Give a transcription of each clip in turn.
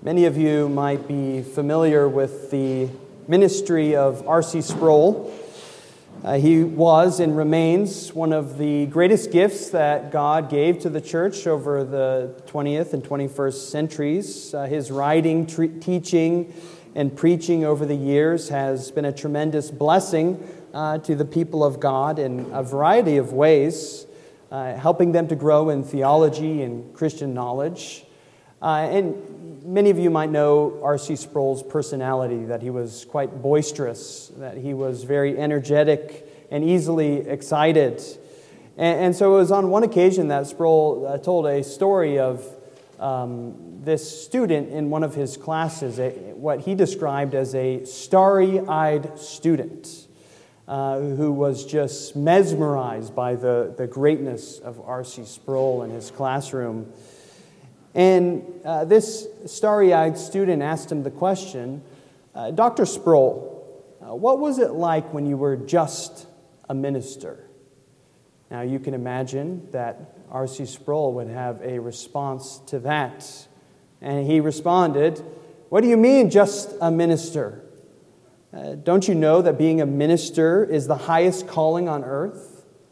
Many of you might be familiar with the ministry of R.C. Sproul. He was and remains one of the greatest gifts that God gave to the church over the 20th and 21st centuries. His writing, teaching, and preaching over the years has been a tremendous blessing to the people of God in a variety of ways, helping them to grow in theology and Christian knowledge. And many of you might know R.C. Sproul's personality, that he was quite boisterous, that he was very energetic and easily excited. And so it was on one occasion that Sproul told a story of this student in one of his classes, what he described as a starry-eyed student who was just mesmerized by the greatness of R.C. Sproul in his classroom. And this starry-eyed student asked him the question, Dr. Sproul, what was it like when you were just a minister? Now you can imagine that R.C. Sproul would have a response to that. And he responded, what do you mean just a minister? Don't you know that being a minister is the highest calling on earth?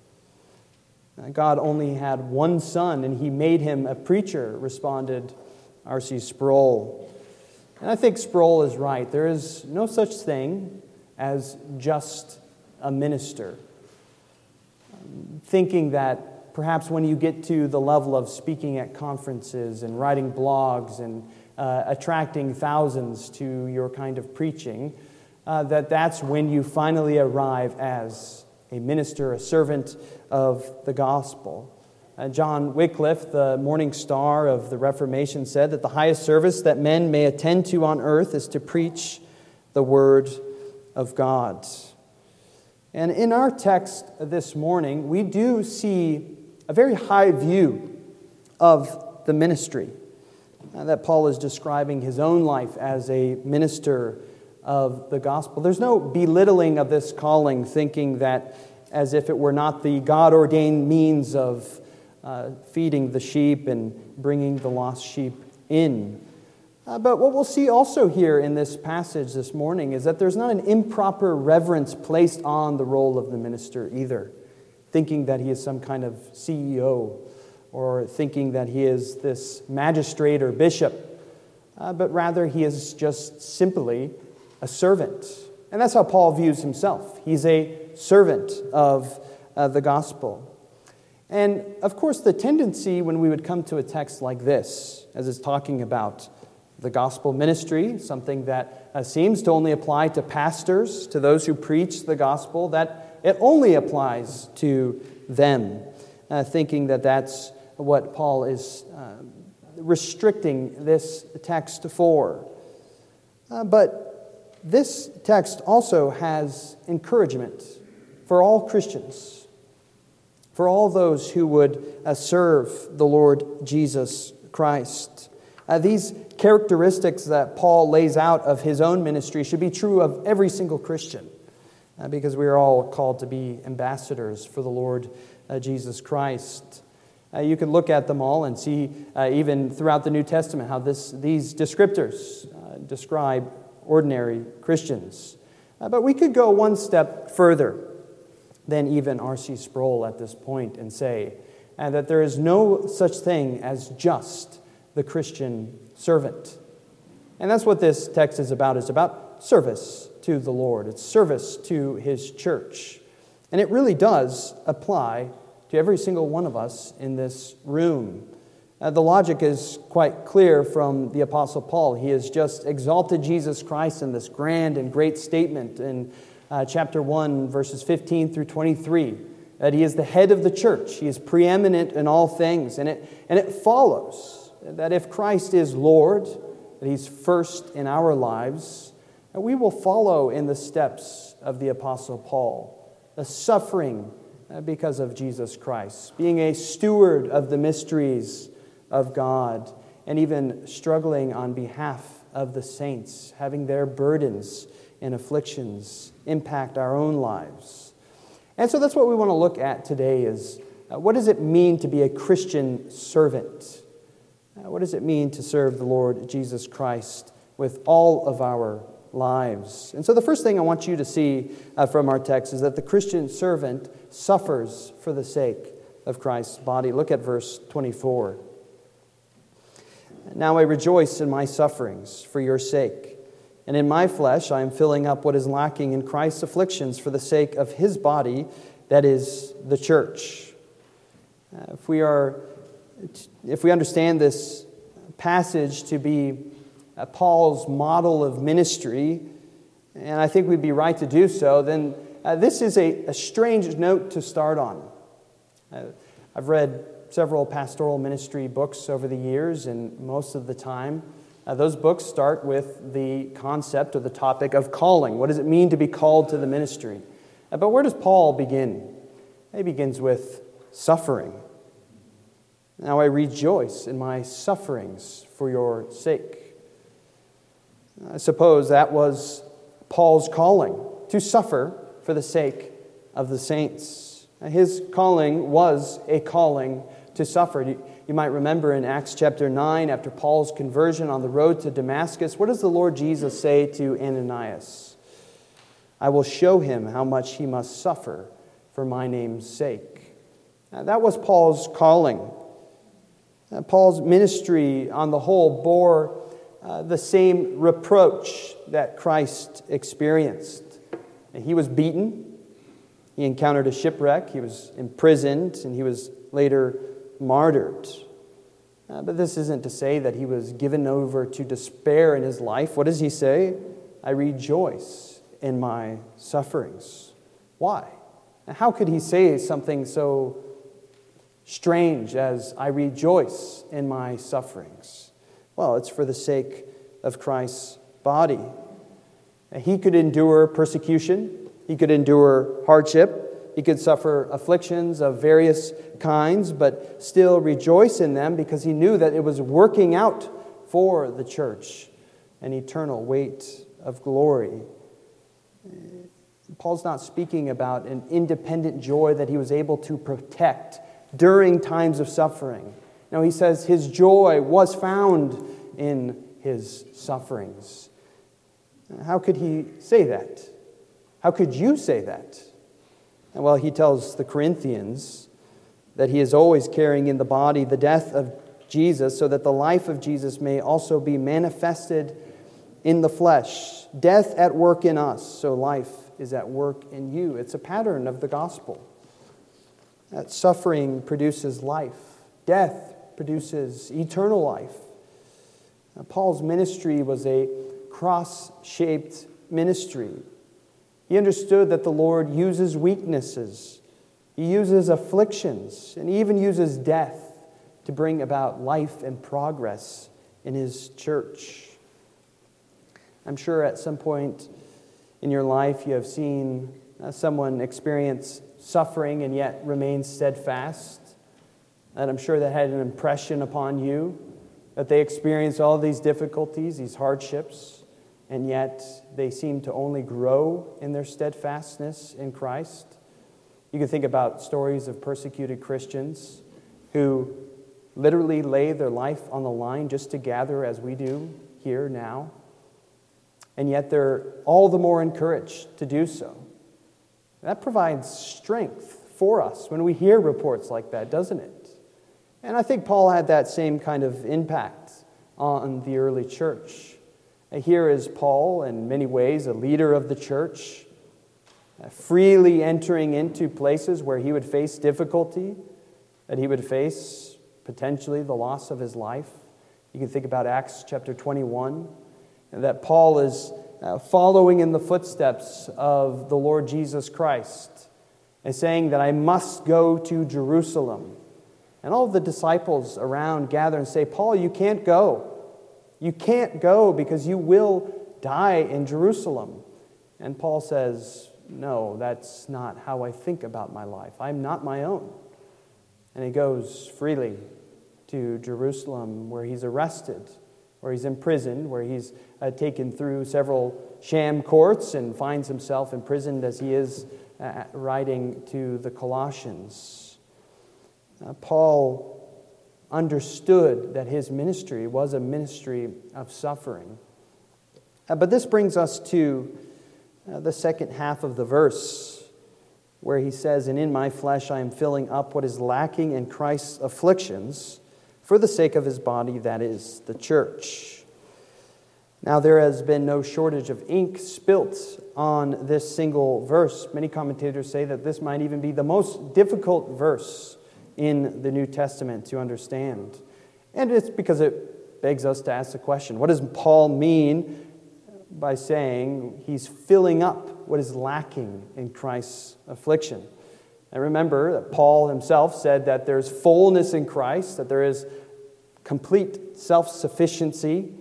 God only had one son, and he made him a preacher, responded R.C. Sproul. And I think Sproul is right. There is no such thing as just a minister. Thinking that perhaps when you get to the level of speaking at conferences and writing blogs and attracting thousands to your kind of preaching, that's when you finally arrive as a minister, a servant of the gospel. John Wycliffe, the morning star of the Reformation, said that the highest service that men may attend to on earth is to preach the word of God. And in our text this morning, we do see a very high view of the ministry that Paul is describing his own life as a minister of the gospel. There's no belittling of this calling, thinking that as if it were not the God-ordained means of feeding the sheep and bringing the lost sheep in. But what we'll see also here in this passage this morning is that there's not an improper reverence placed on the role of the minister either, thinking that he is some kind of CEO or thinking that he is this magistrate or bishop, but rather he is just simply a servant. And that's how Paul views himself. He's a servant of the gospel. And of course, the tendency when we would come to a text like this, as it's talking about the gospel ministry, something that seems to only apply to pastors, to those who preach the gospel, that it only applies to them, thinking that that's what Paul is restricting this text for. But this text also has encouragement for all Christians, for all those who would serve the Lord Jesus Christ. These characteristics that Paul lays out of his own ministry should be true of every single Christian, because we are all called to be ambassadors for the Lord Jesus Christ. You can look at them all and see, even throughout the New Testament, how these descriptors describe ordinary Christians. But we could go one step further than even R.C. Sproul at this point and say that there is no such thing as just the Christian servant. And that's what this text is about. It's about service to the Lord. It's service to His church. And it really does apply to every single one of us in this room. The logic is quite clear from the Apostle Paul. He has just exalted Jesus Christ in this grand and great statement in chapter 1, verses 15 through 23, that He is the head of the church. He is preeminent in all things. And it follows that if Christ is Lord, that He's first in our lives, and we will follow in the steps of the Apostle Paul, the suffering because of Jesus Christ, being a steward of the mysteries of God, and even struggling on behalf of the saints, having their burdens and afflictions impact our own lives. And so that's what we want to look at today is what does it mean to be a Christian servant? What does it mean to serve the Lord Jesus Christ with all of our lives? And so the first thing I want you to see from our text is that the Christian servant suffers for the sake of Christ's body. Look at verse 24. Now I rejoice in my sufferings for your sake, and in my flesh I am filling up what is lacking in Christ's afflictions for the sake of his body, that is the church. If we understand this passage to be Paul's model of ministry, and I think we'd be right to do so, then this is a strange note to start on. I've read several pastoral ministry books over the years, and most of the time, those books start with the concept or the topic of calling. What does it mean to be called to the ministry? But where does Paul begin? He begins with suffering. Now I rejoice in my sufferings for your sake. I suppose that was Paul's calling, to suffer for the sake of the saints. His calling was a calling to suffer. You might remember in Acts chapter 9, after Paul's conversion on the road to Damascus, what does the Lord Jesus say to Ananias? I will show him how much he must suffer for my name's sake. Now, that was Paul's calling. Paul's ministry on the whole bore the same reproach that Christ experienced. He was beaten, he encountered a shipwreck, he was imprisoned, and he was later martyred. But this isn't to say that he was given over to despair in his life. What does he say? I rejoice in my sufferings. Why? How could he say something so strange as I rejoice in my sufferings? Well, it's for the sake of Christ's body. He could endure persecution. He could endure hardship. He could suffer afflictions of various kinds, but still rejoice in them because he knew that it was working out for the church an eternal weight of glory. Paul's not speaking about an independent joy that he was able to protect during times of suffering. No, he says his joy was found in his sufferings. How could he say that? How could you say that? Well, he tells the Corinthians that he is always carrying in the body the death of Jesus so that the life of Jesus may also be manifested in the flesh. Death at work in us, so life is at work in you. It's a pattern of the gospel. That suffering produces life. Death produces eternal life. Paul's ministry was a cross-shaped ministry. He understood that the Lord uses weaknesses. He uses afflictions, and he even uses death to bring about life and progress in his church. I'm sure at some point in your life you have seen someone experience suffering and yet remain steadfast. And I'm sure that had an impression upon you, that they experience all these difficulties, these hardships, and yet they seem to only grow in their steadfastness in Christ. You can think about stories of persecuted Christians who literally lay their life on the line just to gather as we do here now. And yet they're all the more encouraged to do so. That provides strength for us when we hear reports like that, doesn't it? And I think Paul had that same kind of impact on the early church. Here is Paul, in many ways, a leader of the church, freely entering into places where he would face difficulty, that he would face potentially the loss of his life. You can think about Acts chapter 21, that Paul is following in the footsteps of the Lord Jesus Christ and saying that I must go to Jerusalem. And all of the disciples around gather and say, Paul, you can't go. You can't go because you will die in Jerusalem. And Paul says, no, that's not how I think about my life. I'm not my own. And he goes freely to Jerusalem, where he's arrested, where he's imprisoned, where he's taken through several sham courts and finds himself imprisoned as he is writing to the Colossians. Paul understood that his ministry was a ministry of suffering. But this brings us to the second half of the verse, where he says, "And in my flesh I am filling up what is lacking in Christ's afflictions for the sake of his body, that is, the church." Now, there has been no shortage of ink spilt on this single verse. Many commentators say that this might even be the most difficult verse in the New Testament to understand. And it's because it begs us to ask the question, what does Paul mean by saying he's filling up what is lacking in Christ's affliction? And remember that Paul himself said that there's fullness in Christ, that there is complete self-sufficiency,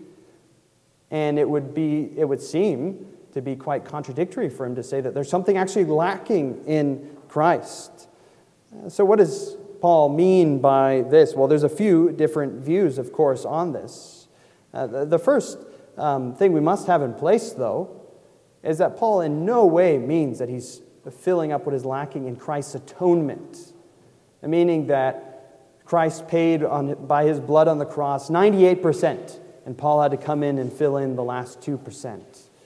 and it would seem to be quite contradictory for him to say that there's something actually lacking in Christ. So what does Paul mean by this? Well, there's a few different views, of course, on this. The first thing we must have in place, though, is that Paul in no way means that he's filling up what is lacking in Christ's atonement, meaning that Christ paid by his blood on the cross 98%, and Paul had to come in and fill in the last 2%.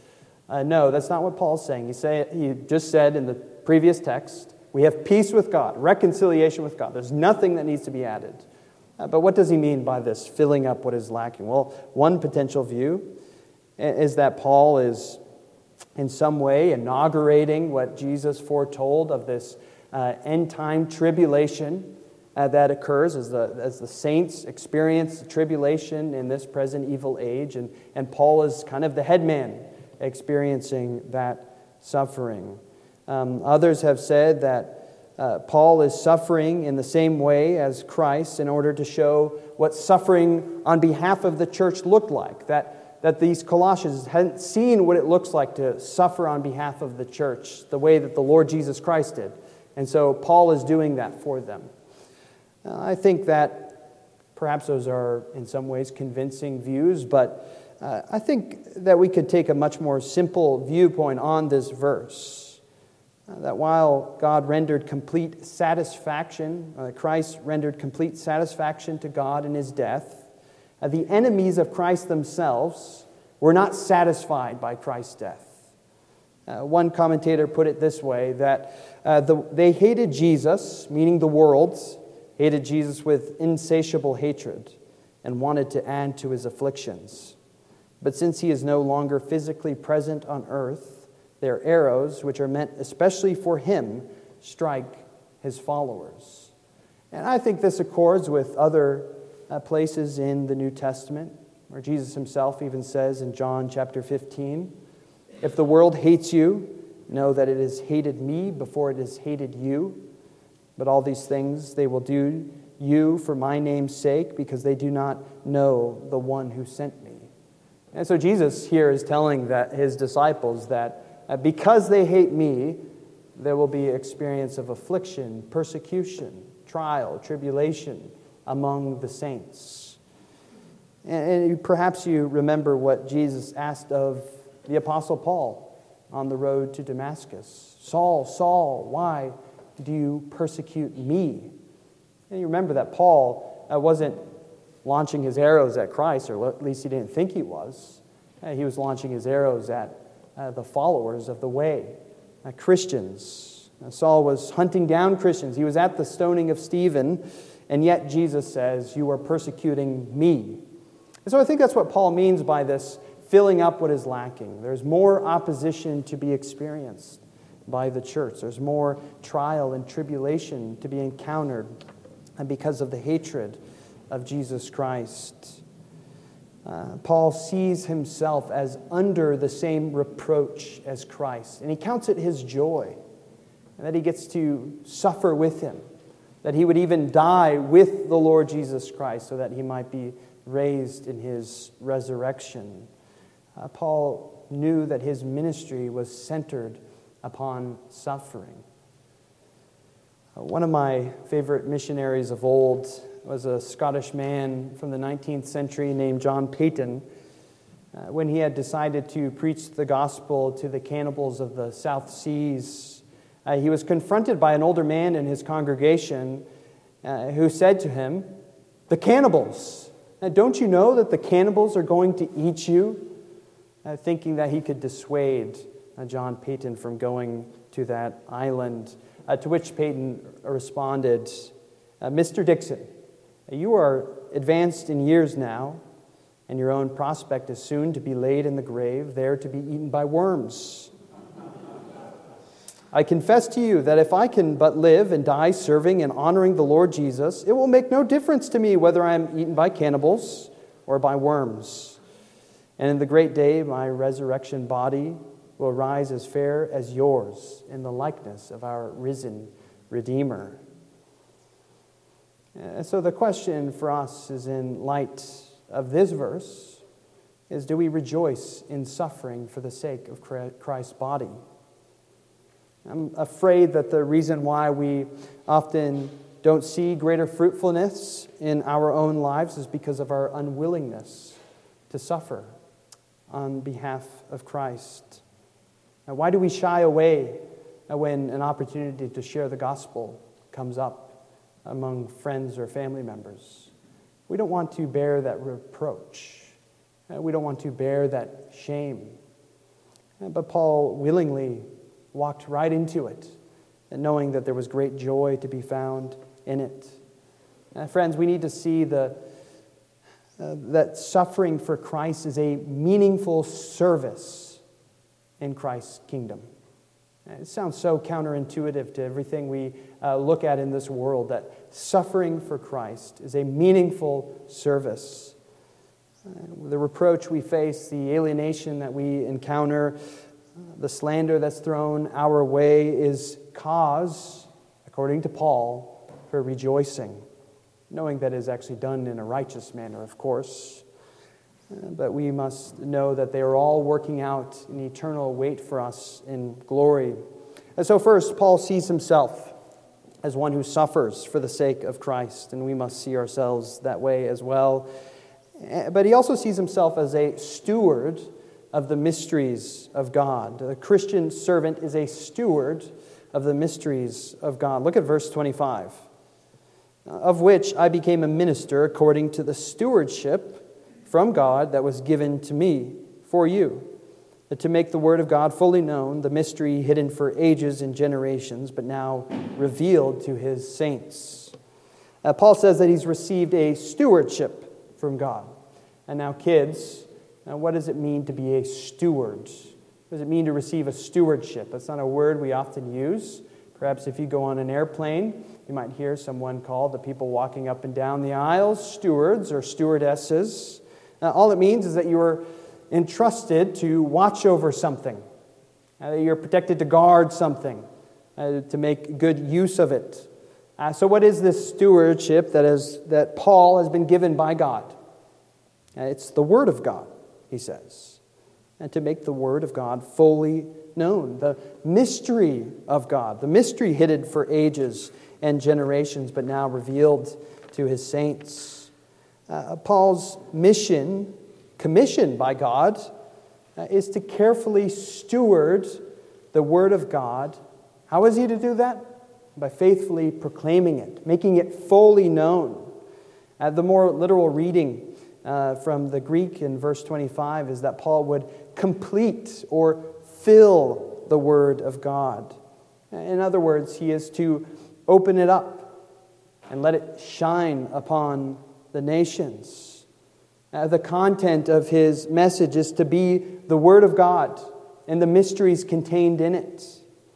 No, that's not what Paul's saying. He just said in the previous text, we have peace with God, reconciliation with God. There's nothing that needs to be added. But what does he mean by this, filling up what is lacking? Well, one potential view is that Paul is in some way inaugurating what Jesus foretold of this end-time tribulation that occurs as the saints experience the tribulation in this present evil age. And Paul is kind of the head man experiencing that suffering. Others have said that Paul is suffering in the same way as Christ in order to show what suffering on behalf of the church looked like, that these Colossians hadn't seen what it looks like to suffer on behalf of the church the way that the Lord Jesus Christ did. And so Paul is doing that for them. I think that perhaps those are in some ways convincing views, but I think that we could take a much more simple viewpoint on this verse. That while God rendered complete satisfaction, Christ rendered complete satisfaction to God in his death, the enemies of Christ themselves were not satisfied by Christ's death. One commentator put it this way, that they hated Jesus, meaning the world, hated Jesus with insatiable hatred and wanted to add to his afflictions. But since he is no longer physically present on earth, their arrows, which are meant especially for him, strike his followers. And I think this accords with other places in the New Testament, where Jesus himself even says in John chapter 15, "If the world hates you, know that it has hated me before it has hated you. But all these things they will do you for my name's sake, because they do not know the one who sent me." And so Jesus here is telling his disciples that because they hate me, there will be experience of affliction, persecution, trial, tribulation among the saints. And perhaps you remember what Jesus asked of the Apostle Paul on the road to Damascus. "Saul, Saul, why do you persecute me?" And you remember that Paul wasn't launching his arrows at Christ, or at least he didn't think he was. He was launching his arrows at the followers of the way, Christians. Saul was hunting down Christians. He was at the stoning of Stephen, and yet Jesus says, "You are persecuting me." And so I think that's what Paul means by this filling up what is lacking. There's more opposition to be experienced by the church. There's more trial and tribulation to be encountered because of the hatred of Jesus Christ. Paul sees himself as under the same reproach as Christ, and he counts it his joy, and that he gets to suffer with him, that he would even die with the Lord Jesus Christ so that he might be raised in his resurrection. Paul knew that his ministry was centered upon suffering. One of my favorite missionaries of old was a Scottish man from the 19th century named John Paton. When he had decided to preach the gospel to the cannibals of the South Seas, he was confronted by an older man in his congregation who said to him, The cannibals. Now, don't you know that the cannibals are going to eat you? Thinking that he could dissuade John Paton from going to that island, to which Paton responded, Mr. Dixon, you are advanced in years now, and your own prospect is soon to be laid in the grave, there to be eaten by worms. I confess to you that if I can but live and die serving and honoring the Lord Jesus, it will make no difference to me whether I am eaten by cannibals or by worms. And in the great day, my resurrection body will rise as fair as yours in the likeness of our risen Redeemer. And so the question for us is, in light of this verse, is do we rejoice in suffering for the sake of Christ's body? I'm afraid that the reason why we often don't see greater fruitfulness in our own lives is because of our unwillingness to suffer on behalf of Christ. Now, why do we shy away when an opportunity to share the gospel comes up among friends or family members? We don't want to bear that reproach. We don't want to bear that shame. But Paul willingly walked right into it, and knowing that there was great joy to be found in it. Friends, we need to see that suffering for Christ is a meaningful service in Christ's kingdom. It sounds so counterintuitive to everything we look at in this world, that suffering for Christ is a meaningful service. The reproach we face, the alienation that we encounter, the slander that's thrown our way is cause, according to Paul, for rejoicing, knowing that it is actually done in a righteous manner, of course. But we must know that they are all working out an eternal weight for us in glory. And so first, Paul sees himself as one who suffers for the sake of Christ, and we must see ourselves that way as well. But he also sees himself as a steward of the mysteries of God. The Christian servant is a steward of the mysteries of God. Look at verse 25. Of which I became a minister according to the stewardship from God that was given to me for you, to make the word of God fully known, the mystery hidden for ages and generations, but now revealed to his saints. Paul says that he's received a stewardship from God. And now, kids, what does it mean to be a steward? What does it mean to receive a stewardship? That's not a word we often use. Perhaps if you go on an airplane, you might hear someone call the people walking up and down the aisles stewards or stewardesses. All it means is that you are entrusted to watch over something, that you're protected to guard something, to make good use of it. So what is this stewardship that Paul has been given by God? It's the Word of God, he says, and to make the Word of God fully known, the mystery of God, the mystery hidden for ages and generations, but now revealed to his saints. Paul's mission, commissioned by God, is to carefully steward the Word of God. How is he to do that? By faithfully proclaiming it, making it fully known. The more literal reading from the Greek in verse 25 is that Paul would complete or fill the Word of God. In other words, he is to open it up and let it shine upon the nations. The content of his message is to be the Word of God and the mysteries contained in it.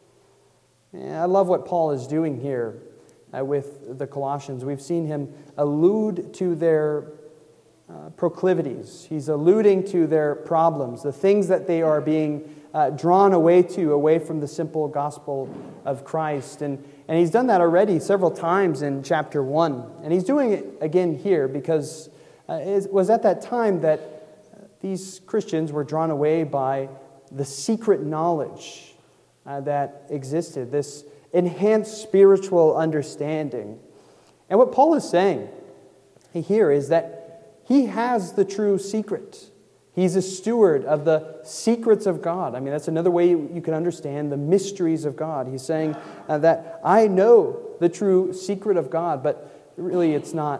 I love what Paul is doing here with the Colossians. We've seen him allude to their proclivities. He's alluding to their problems, the things that they are being drawn away from the simple gospel of Christ. And he's done that already several times in chapter 1. And he's doing it again here because it was at that time that these Christians were drawn away by the secret knowledge that existed, this enhanced spiritual understanding. And what Paul is saying here is that he has the true secret. He's a steward of the secrets of God. I mean, that's another way you can understand the mysteries of God. He's saying that I know the true secret of God, but really it's not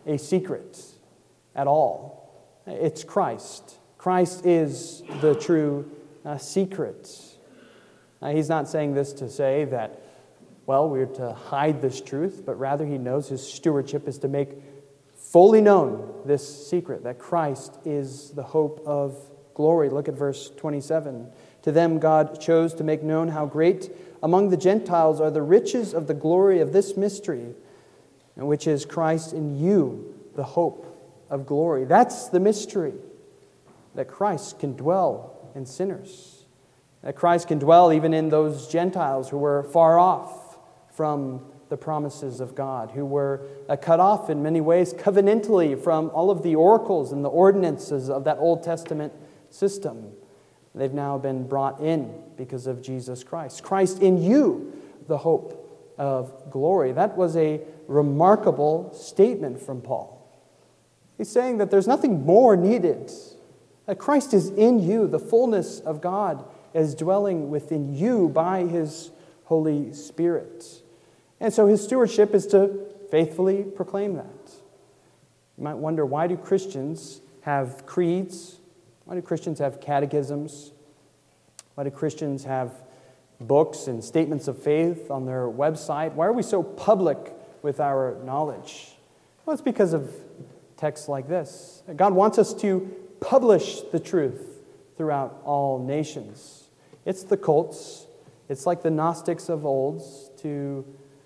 a secret at all. It's Christ. Christ is the true secret. He's not saying this to say that, well, we're to hide this truth, but rather he knows his stewardship is to make fully known this secret, that Christ is the hope of glory. Look at verse 27. To them God chose to make known how great among the Gentiles are the riches of the glory of this mystery, which is Christ in you, the hope of glory. That's the mystery, that Christ can dwell in sinners, that Christ can dwell even in those Gentiles who were far off from the promises of God, who were cut off in many ways covenantally from all of the oracles and the ordinances of that Old Testament system. They've now been brought in because of Jesus Christ. Christ in you, the hope of glory. That was a remarkable statement from Paul. He's saying that there's nothing more needed. That Christ is in you. The fullness of God is dwelling within you by His Holy Spirit. And so His stewardship is to faithfully proclaim that. You might wonder, why do Christians have creeds? Why do Christians have catechisms? Why do Christians have books and statements of faith on their website? Why are we so public with our knowledge? Well, it's because of texts like this. God wants us to publish the truth throughout all nations. It's the cults. It's like the Gnostics of old to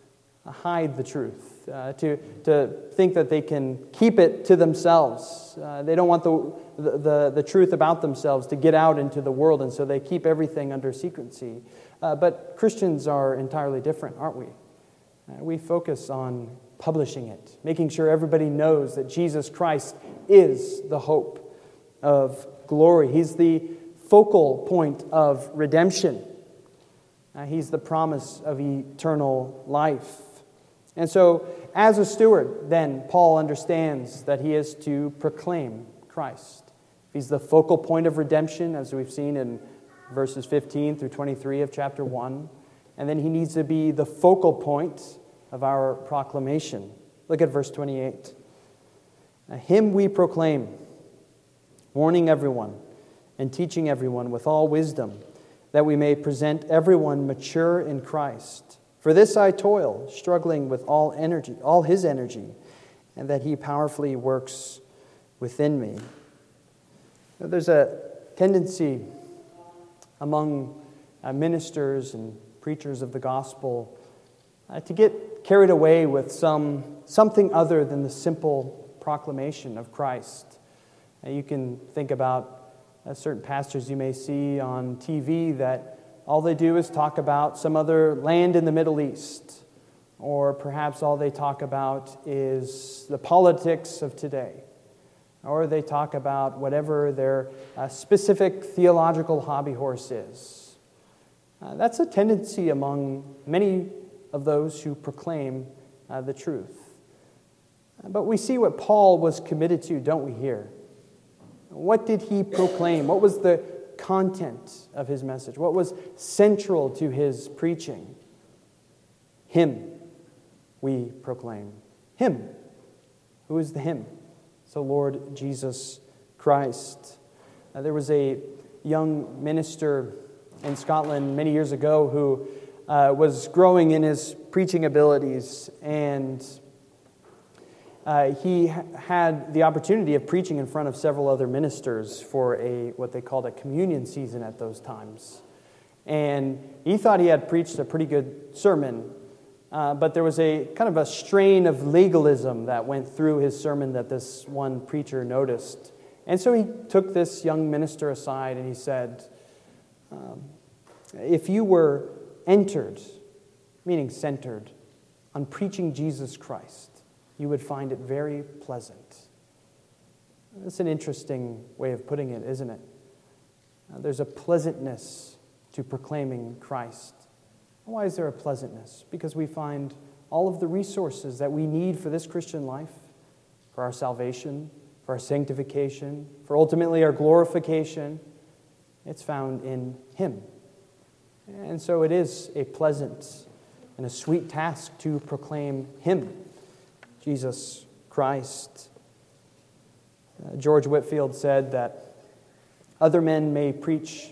hide the truth, to think that they can keep it to themselves. They don't want the truth about themselves to get out into the world, and so they keep everything under secrecy. But Christians are entirely different, aren't we? We focus on publishing it, making sure everybody knows that Jesus Christ is the hope of glory. He's the focal point of redemption. He's the promise of eternal life. And so, as a steward, then, Paul understands that he is to proclaim Christ. He's the focal point of redemption, as we've seen in verses 15 through 23 of chapter 1. And then he needs to be the focal point of our proclamation. Look at verse 28. Him we proclaim, warning everyone and teaching everyone with all wisdom, that we may present everyone mature in Christ. For this I toil, struggling with all His energy, and that He powerfully works within me. Now, there's a tendency among ministers and preachers of the gospel to get carried away with something other than the simple proclamation of Christ. You can think about certain pastors you may see on TV that all they do is talk about some other land in the Middle East, or perhaps all they talk about is the politics of today, or they talk about whatever their specific theological hobby horse is. That's a tendency among many of those who proclaim the truth. But we see what Paul was committed to, don't we, here? What did he proclaim? What was the content of his message? What was central to his preaching? Him we proclaim. Him. Who is the Him? So Lord Jesus Christ. There was a young minister in Scotland many years ago who was growing in his preaching abilities, and he had the opportunity of preaching in front of several other ministers for what they called a communion season at those times. And he thought he had preached a pretty good sermon, but there was a kind of a strain of legalism that went through his sermon that this one preacher noticed. And so he took this young minister aside and he said, if you were entered, meaning centered, on preaching Jesus Christ, you would find it very pleasant. That's an interesting way of putting it, isn't it? There's a pleasantness to proclaiming Christ. Why is there a pleasantness? Because we find all of the resources that we need for this Christian life, for our salvation, for our sanctification, for ultimately our glorification. It's found in Him. And so it is a pleasant and a sweet task to proclaim Him, Jesus Christ. George Whitefield said that other men may preach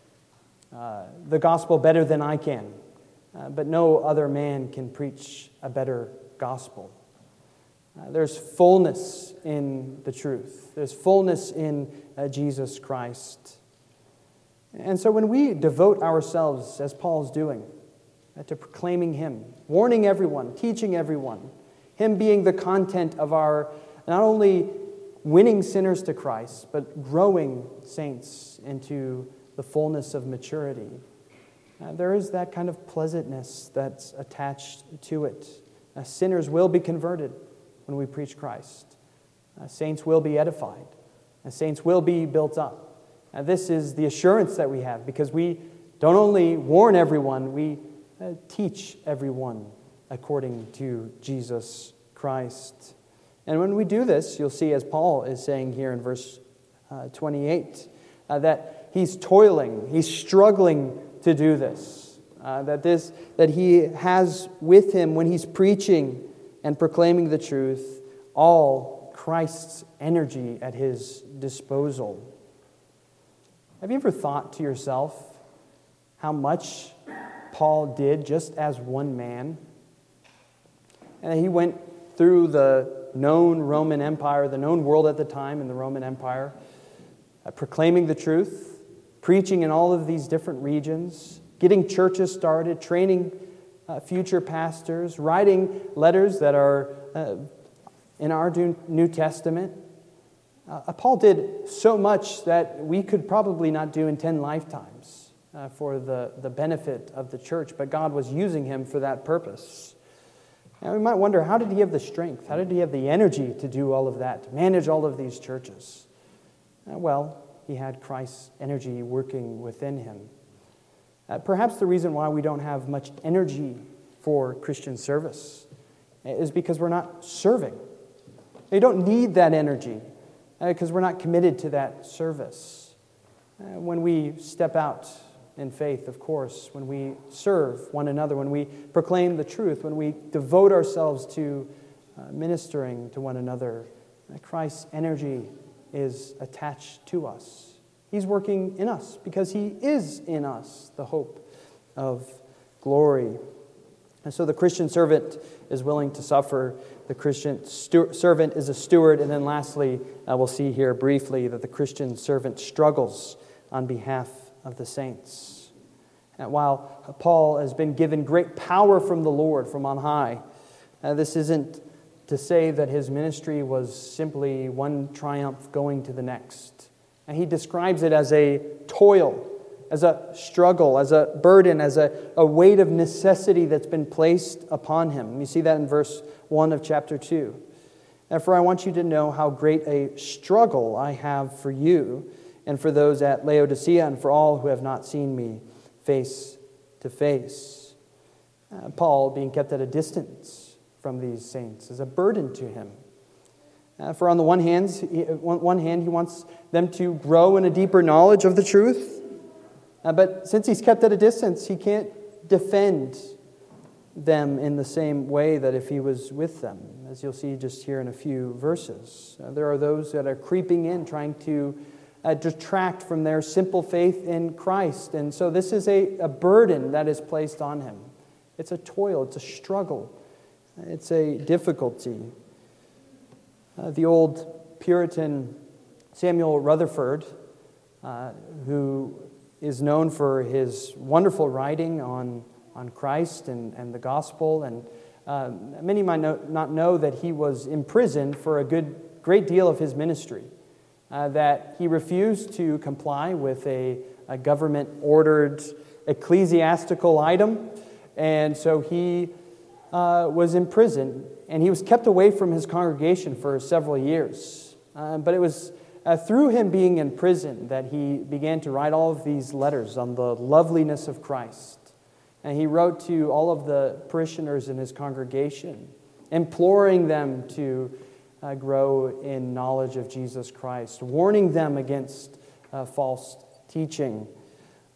the gospel better than I can, but no other man can preach a better gospel. There's fullness in the truth. There's fullness in Jesus Christ. And so when we devote ourselves, as Paul's doing, to proclaiming Him, warning everyone, teaching everyone, Him being the content of our not only winning sinners to Christ, but growing saints into the fullness of maturity, there is that kind of pleasantness that's attached to it. Sinners will be converted when we preach Christ. Saints will be edified. Saints will be built up. This is the assurance that we have, because we don't only warn everyone, we teach everyone according to Jesus Christ. And when we do this, you'll see, as Paul is saying here in verse 28, that he's toiling, he's struggling to do this. That he has with him, when he's preaching and proclaiming the truth, all Christ's energy at his disposal. Have you ever thought to yourself how much Paul did just as one man? And he went through the known Roman Empire, the known world at the time in the Roman Empire, proclaiming the truth, preaching in all of these different regions, getting churches started, training future pastors, writing letters that are in our New Testament. Paul did so much that we could probably not do in 10 lifetimes for the benefit of the church, but God was using him for that purpose. Now we might wonder, how did he have the strength? How did he have the energy to do all of that, to manage all of these churches? Well, he had Christ's energy working within him. Perhaps the reason why we don't have much energy for Christian service is because we're not serving. We don't need that energy because we're not committed to that service. When we step out in faith, of course, when we serve one another, when we proclaim the truth, when we devote ourselves to ministering to one another, Christ's energy is attached to us. He's working in us because He is in us, the hope of glory. And so the Christian servant is willing to suffer. The Christian servant is a steward. And then lastly, we'll see here briefly that the Christian servant struggles on behalf of the saints. And while Paul has been given great power from the Lord from on high, this isn't to say that his ministry was simply one triumph going to the next. And he describes it as a toil, as a struggle, as a burden, as a weight of necessity that's been placed upon him. You see that in verse 1 of chapter 2. Therefore, I want you to know how great a struggle I have for you and for those at Laodicea and for all who have not seen me face to face. Paul, being kept at a distance from these saints, is a burden to him. For on the one hand, he wants them to grow in a deeper knowledge of the truth. But since he's kept at a distance, he can't defend them in the same way that if he was with them, as you'll see just here in a few verses. There are those that are creeping in, trying to detract from their simple faith in Christ. And so this is a burden that is placed on him. It's a toil, it's a struggle, it's a difficulty. The old Puritan Samuel Rutherford, who is known for his wonderful writing on Christ and the gospel, and many might not know that he was imprisoned for a great deal of his ministry, that he refused to comply with a government-ordered ecclesiastical item, and so he was imprisoned, and he was kept away from his congregation for several years. But it was through him being in prison that he began to write all of these letters on the loveliness of Christ. And he wrote to all of the parishioners in his congregation, imploring them to grow in knowledge of Jesus Christ, warning them against false teaching.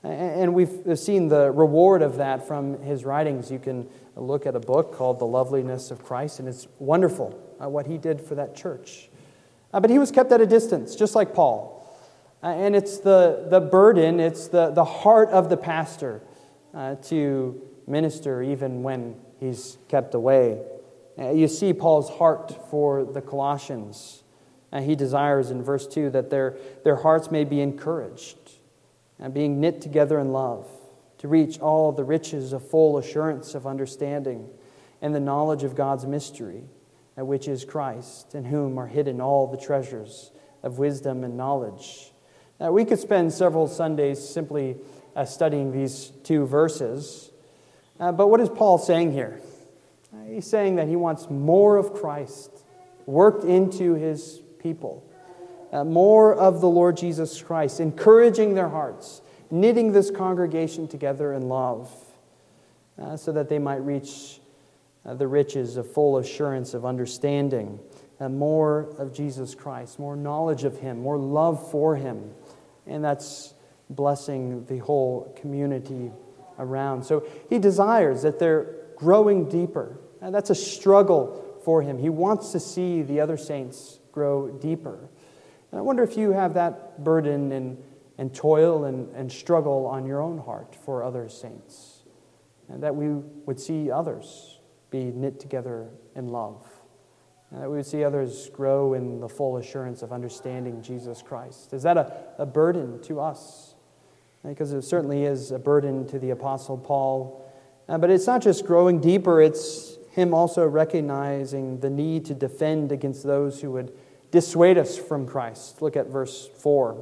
And we've seen the reward of that from his writings. You can look at a book called The Loveliness of Christ, and it's wonderful what he did for that church. But he was kept at a distance, just like Paul. And it's the burden, it's the heart of the pastor to minister even when he's kept away. You see Paul's heart for the Colossians. He desires in verse 2 that their hearts may be encouraged and being knit together in love, to reach all the riches of full assurance of understanding and the knowledge of God's mystery, which is Christ, in whom are hidden all the treasures of wisdom and knowledge. We could spend several Sundays simply studying these two verses, but what is Paul saying here? He's saying that he wants more of Christ worked into his people. More of the Lord Jesus Christ, encouraging their hearts, knitting this congregation together in love, so that they might reach the riches of full assurance of understanding, more of Jesus Christ, more knowledge of Him, more love for Him. And that's blessing the whole community around. So he desires that they're growing deeper. And that's a struggle for him. He wants to see the other saints grow deeper. And I wonder if you have that burden and toil and struggle on your own heart for other saints. And that we would see others be knit together in love. And that we would see others grow in the full assurance of understanding Jesus Christ. Is that a burden to us? Because it certainly is a burden to the Apostle Paul. But it's not just growing deeper, it's him also recognizing the need to defend against those who would dissuade us from Christ. Look at verse 4.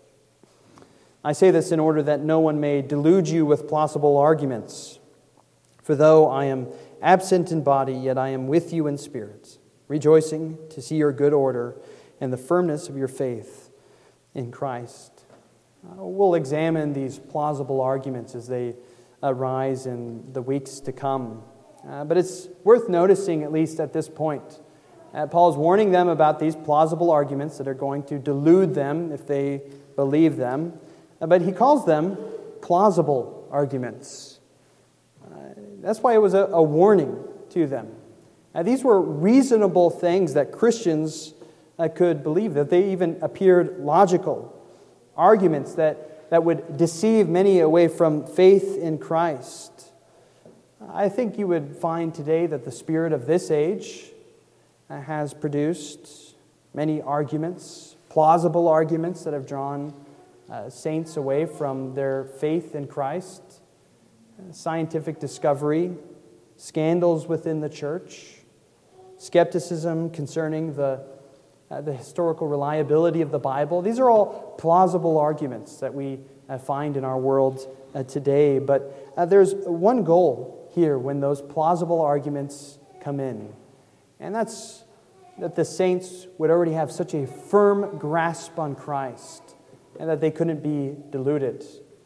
I say this in order that no one may delude you with plausible arguments. For though I am absent in body, yet I am with you in spirit, rejoicing to see your good order and the firmness of your faith in Christ. We'll examine these plausible arguments as they arise in the weeks to come. But it's worth noticing, at least at this point, Paul's warning them about these plausible arguments that are going to delude them if they believe them. But he calls them plausible arguments. That's why it was a warning to them. These were reasonable things that Christians could believe, that they even appeared logical. Arguments that would deceive many away from faith in Christ. I think you would find today that the spirit of this age has produced many arguments, plausible arguments that have drawn saints away from their faith in Christ, scientific discovery, scandals within the church, skepticism concerning the historical reliability of the Bible. These are all plausible arguments that we find in our world today. But there's one goal here when those plausible arguments come in. And that's that the saints would already have such a firm grasp on Christ and that they couldn't be deluded.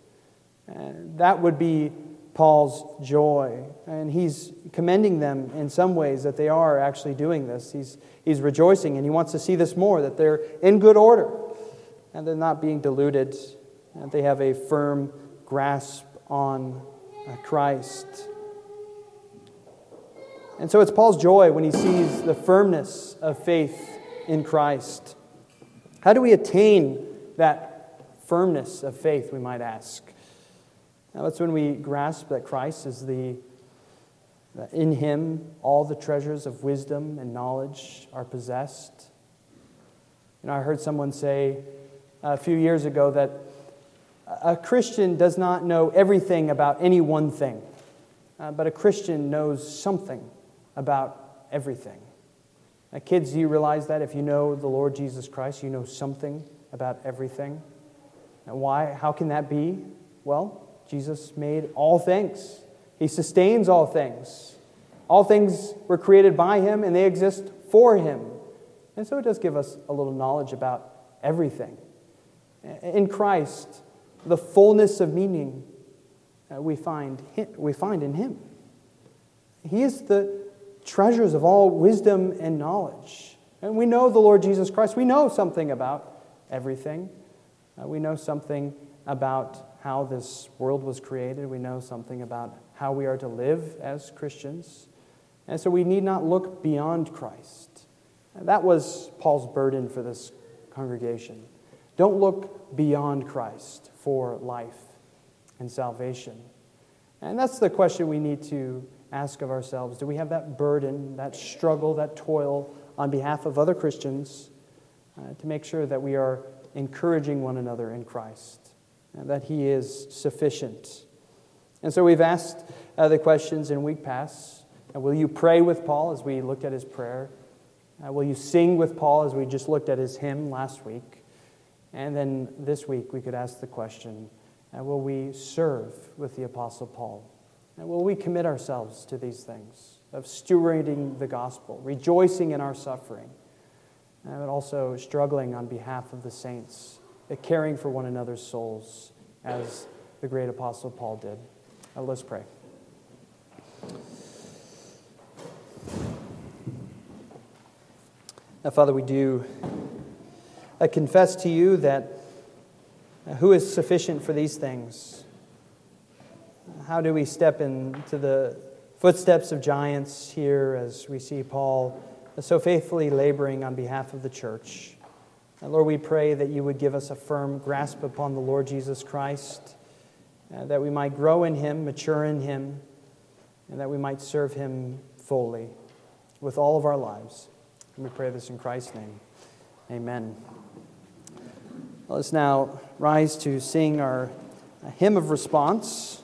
And that would be Paul's joy. And he's commending them in some ways that they are actually doing this. He's rejoicing, and he wants to see this more, that they're in good order and they're not being deluded, and they have a firm grasp on Christ. And so it's Paul's joy when he sees the firmness of faith in Christ. How do we attain that firmness of faith, we might ask? Now, that's when we grasp that Christ is that in Him all the treasures of wisdom and knowledge are possessed. I heard someone say a few years ago that a Christian does not know everything about any one thing, but a Christian knows something about everything. Kids, do you realize that if you know the Lord Jesus Christ, you know something about everything? And why? How can that be? Well, Jesus made all things. He sustains all things. All things were created by Him, and they exist for Him. And so it does give us a little knowledge about everything. In Christ, the fullness of meaning we find in Him. He is the treasures of all wisdom and knowledge. And we know the Lord Jesus Christ. We know something about everything. We know something about how this world was created. We know something about how we are to live as Christians. And so we need not look beyond Christ. That was Paul's burden for this congregation. Don't look beyond Christ for life and salvation. And that's the question we need to ask of ourselves. Do we have that burden, that struggle, that toil on behalf of other Christians to make sure that we are encouraging one another in Christ, and that He is sufficient? And so we've asked the questions in week past. Will you pray with Paul as we looked at his prayer? Will you sing with Paul as we just looked at his hymn last week? And then this week we could ask the question, will we serve with the Apostle Paul? And will we commit ourselves to these things of stewarding the gospel, rejoicing in our suffering, but also struggling on behalf of the saints, caring for one another's souls as the great Apostle Paul did? Let's pray. Father, we do confess to you that who is sufficient for these things? How do we step into the footsteps of giants here as we see Paul so faithfully laboring on behalf of the church? And Lord, we pray that you would give us a firm grasp upon the Lord Jesus Christ, that we might grow in Him, mature in Him, and that we might serve Him fully with all of our lives. And we pray this in Christ's name. Amen. Let us now rise to sing our hymn of response.